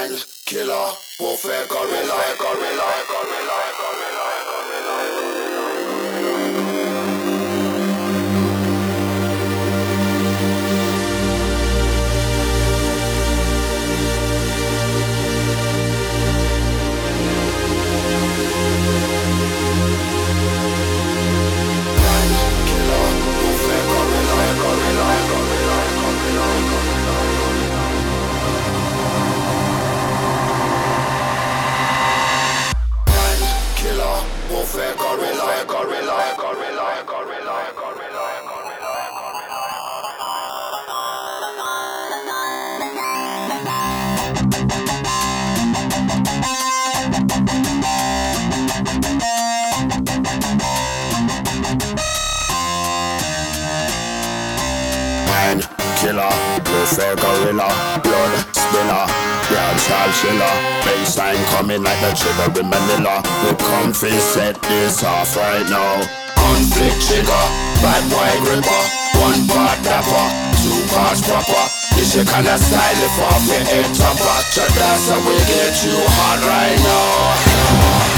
Mind killer, warfare gorilla, gorilla, gorilla, gorilla, gorilla, killer, warfare gorilla, blood spiller, dancehall chiller, bassline coming like the trigger in Manila. We come fi set this off right now. Conflict trigger, bad boy gripper, one part dapper, two parts proper. This your kind of style if off your head topper. Check that's how we get you hot right now.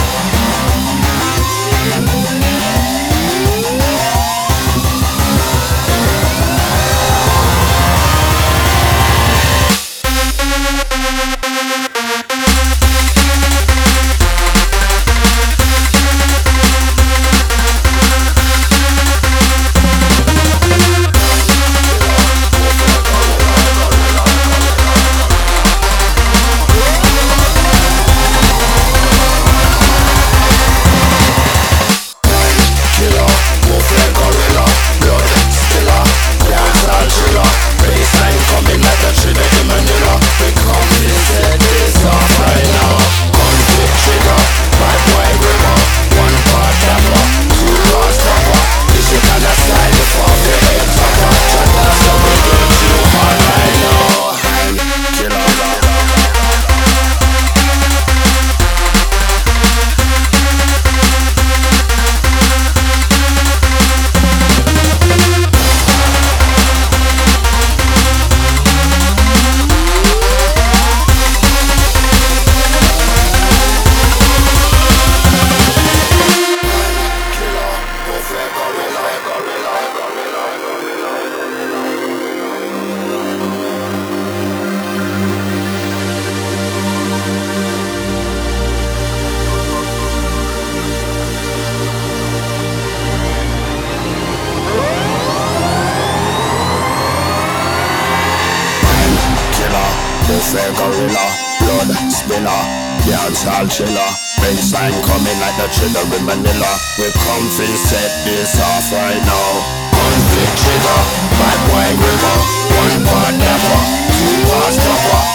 Warfare gorilla, blood spiller, dancehall chiller, bassline coming like the trigger in Manila. We come fi set this off right now. Conflict trigger, bad boy gripper, one part dapper, two parts proper.